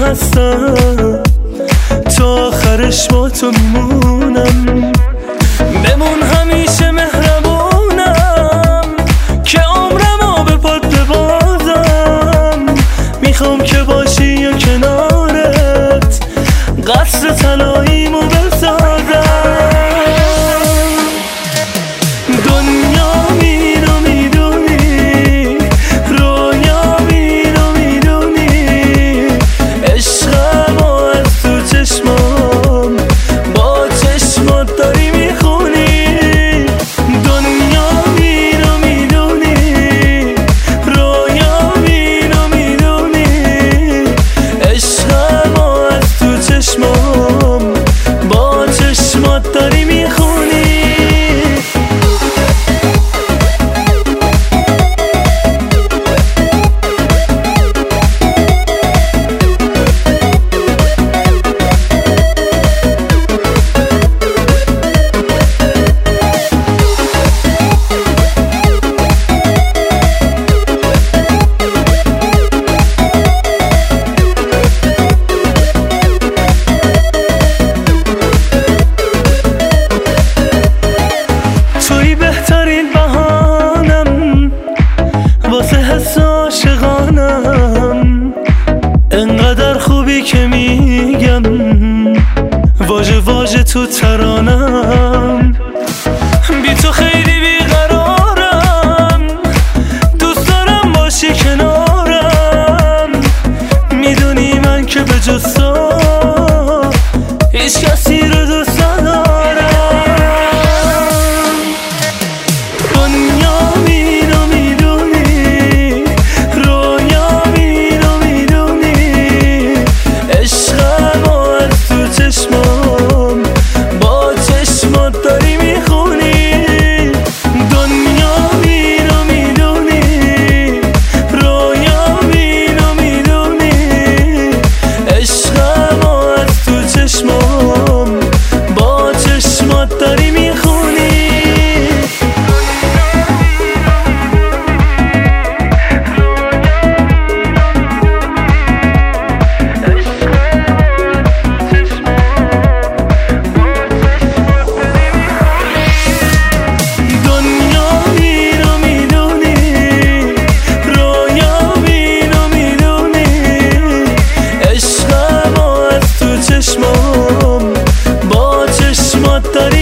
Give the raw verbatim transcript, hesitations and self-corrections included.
هستم، تا آخرش با تو میمونم. بمون همیشه مهربونم که عمرمو به پات ببازم. میخوام که باشی یا کنارت، قصر طلاییمو بسازم. دنیا اینو میدونی، رویا اینو میدونی، عشقمو از تو چشمام با چشمات داری میخونی. دنیا اینو میدونی، رویا اینو میدونی، عشقمو از تو چشمام با چشمات داری میخونی. بهترین بهانم واسه حس عاشقانم، انقدر خوبی که میگم واژه واژه تو ترانم. بی تو خیلی بیقرارم، دوست دارم باشی کنارم. میدونی من که به جز تو هیچ کسی رو دوست ندارم. چشمام با چشمات